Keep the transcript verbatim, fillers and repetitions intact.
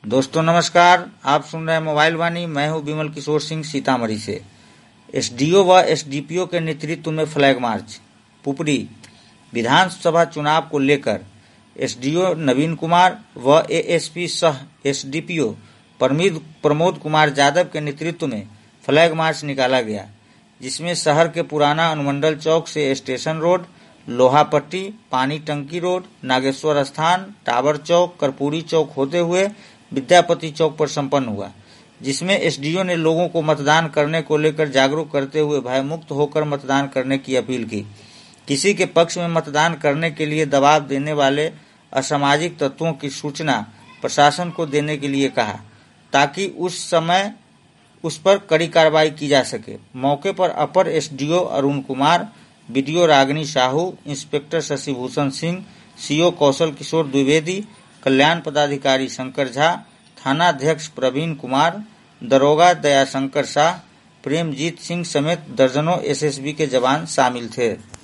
दोस्तों नमस्कार, आप सुन रहे हैं मोबाइल वाणी। मैं हूं विमल किशोर सिंह सीतामढ़ी से। एसडीओ व एसडीपीओ के नेतृत्व में फ्लैग मार्च। पुपरी विधानसभा चुनाव को लेकर एसडीओ नवीन कुमार व एएसपी सह एसडीपीओ प्रमोद कुमार यादव के नेतृत्व में फ्लैग मार्च निकाला गया, जिसमें शहर के पुराना अनुमंडल चौक से स्टेशन रोड, लोहापट्टी, पानी टंकी रोड, नागेश्वर स्थान, टावर चौक, कर्पूरी चौक होते हुए विद्यापति चौक पर संपन्न हुआ, जिसमें एसडीओ ने लोगों को मतदान करने को लेकर जागरूक करते हुए भयमुक्त होकर मतदान करने की अपील की। किसी के पक्ष में मतदान करने के लिए दबाव देने वाले असामाजिक तत्वों की सूचना प्रशासन को देने के लिए कहा, ताकि उस समय उस पर कड़ी कार्रवाई की जा सके। मौके पर अपर SDO Arun Kumar, BDO Ragini Sahu, inspector Shashibhushan Singh, CO Kaushal Kishore Dwivedi, कल्याण पदाधिकारी शंकर झा, थानाध्यक्ष प्रवीण कुमार, दरोगा दयाशंकर शाह, प्रेमजीत सिंह समेत दर्जनों एसएसबी के जवान शामिल थे।